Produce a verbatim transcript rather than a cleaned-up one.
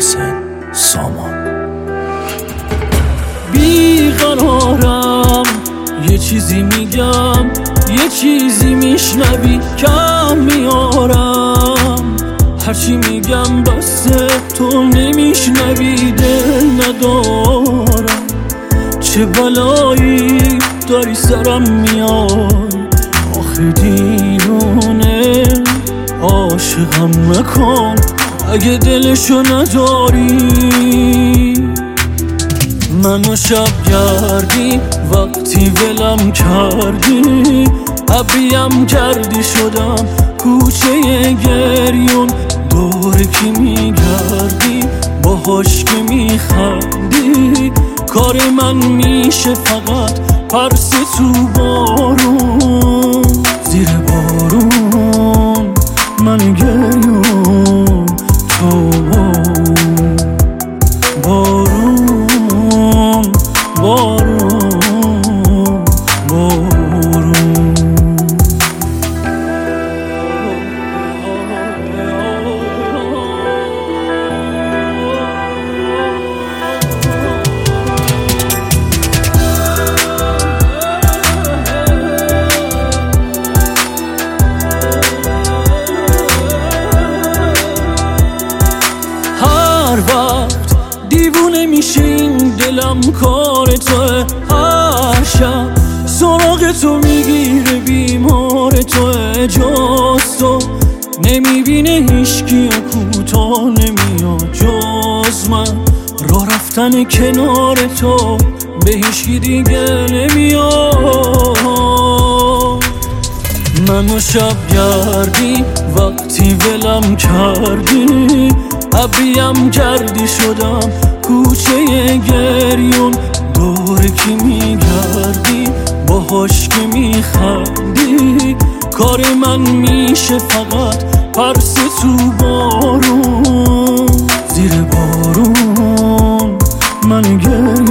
محسن سامان. بیقرارم یه چیزی میگم یه چیزی میشنوی کم میارم، هرچی میگم بسته تو نمیشنوی، دل ندارم. چه بلایی داری سرم میای آخه دیوونه، عاشقم نکن اگه دلشو نداری. منو شب گردی وقتی ولم کردی، ابریم کردی شدم کوچه گریون، دور کی میگردی باهاش که میخندی، کار من میشه فقط پرس تو بارون، زیر بارون من گریون تو بارون بارون بارون. هر وقت دیوونه میشه این دلم کار توه، هر شب سراغ تو میگیره بیمار توه، جز تو نمیبینه هیچکی و کوتا نمیاد جز من، راه رفتن کنار تو به هیچکی دیگه نمیاد. منو شب گردی وقتی ولم کردی، ابریم کردی شدم کوچه گریون، دور کی میگردی باهاش که میخندی، کار من میشه فقط پرس تو بارون، زیر بارون من گریون.